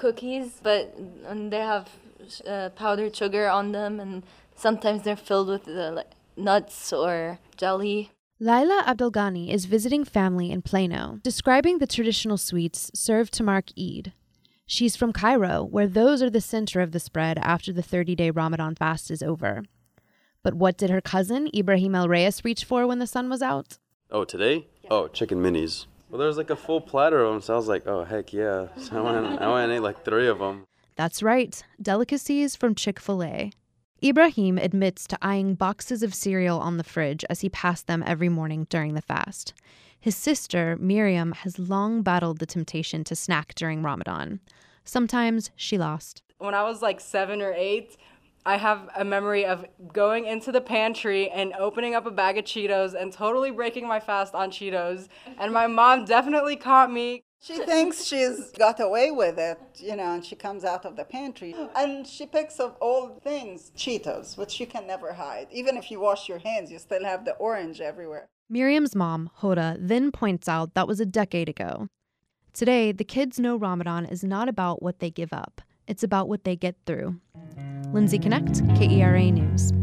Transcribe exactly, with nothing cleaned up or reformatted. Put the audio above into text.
cookies, but um, they have uh, powdered sugar on them, and sometimes they're filled with uh, like, nuts or jelly. Laila Abdelghani is visiting family in Plano, describing the traditional sweets served to mark Eid. She's from Cairo, where those are the center of the spread after the thirty-day Ramadan fast is over. But what did her cousin, Ibrahim El Reyes, reach for when the sun was out? Oh, today? Yeah. Oh, chicken minis. Well, there was like a full platter of them, so I was like, oh, heck yeah. So I went, I went and ate like three of them. That's right, delicacies from Chick-fil-A. Ibrahim admits to eyeing boxes of cereal on the fridge as he passed them every morning during the fast. His sister, Miriam, has long battled the temptation to snack during Ramadan. Sometimes she lost. When I was like seven or eight, I have a memory of going into the pantry and opening up a bag of Cheetos and totally breaking my fast on Cheetos. And my mom definitely caught me. She thinks she's got away with it, you know, and she comes out of the pantry and she picks up old things, Cheetos, which you can never hide. Even if you wash your hands, you still have the orange everywhere. Miriam's mom, Hoda, then points out that was a decade ago. Today, the kids know Ramadan is not about what they give up. It's about what they get through. Lindsay Connect, K E R A News.